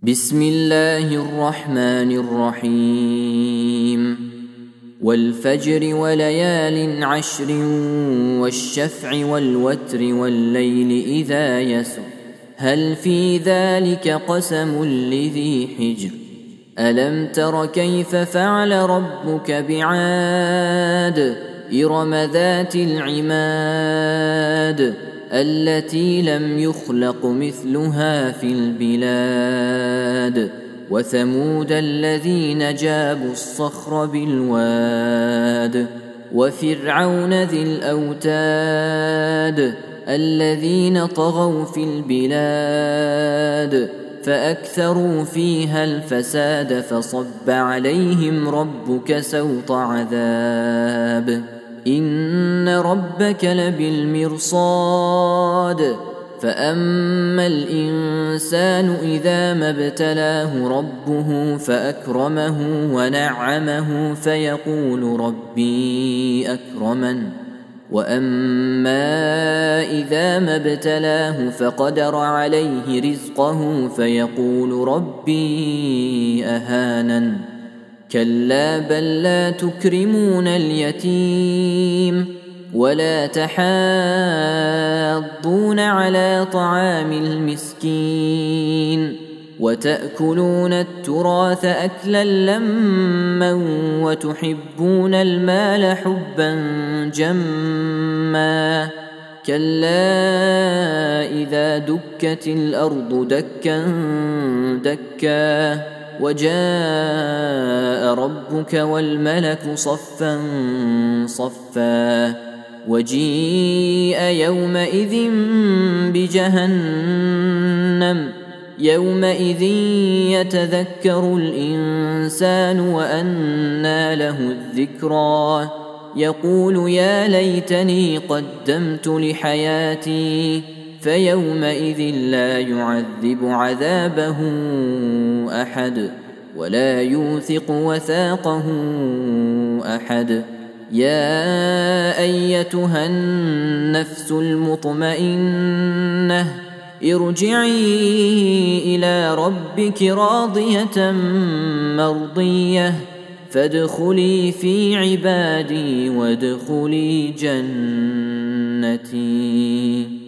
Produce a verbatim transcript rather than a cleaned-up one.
بسم الله الرحمن الرحيم والفجر وليال عشر والشفع والوتر والليل إذا يسر هل في ذلك قسم لذي حجر ألم تر كيف فعل ربك بعاد إرم ذات العماد التي لم يخلق مثلها في البلاد وثمود الذين جابوا الصخر بالواد وفرعون ذي الأوتاد الذين طغوا في البلاد فأكثروا فيها الفساد فصب عليهم ربك سوط عذاب إن ربك لبالمرصاد فأما الإنسان إذا ما ابتلاه ربه فأكرمه ونعمه فيقول ربي أكرمن وأما إذا ما ابتلاه فقدر عليه رزقه فيقول ربي أهانن كلا بل لا تكرمون اليتيم ولا تحاضون على طعام المسكين وتأكلون التراث أكلا لما وتحبون المال حبا جما كلا إذا دكت الأرض دكا دكا وجاء ربك والملك صفا صفا وجيء يومئذ بجهنم يومئذ يتذكر الإنسان وأنى له الذكرى يقول يا ليتني قدمت لحياتي فيومئذ لا يعذب عذابه أحد ولا يوثق وثاقه أحد يا أيتها النفس المطمئنة ارجعي إلى ربك راضية مرضية فادخلي في عبادي وادخلي جنتي.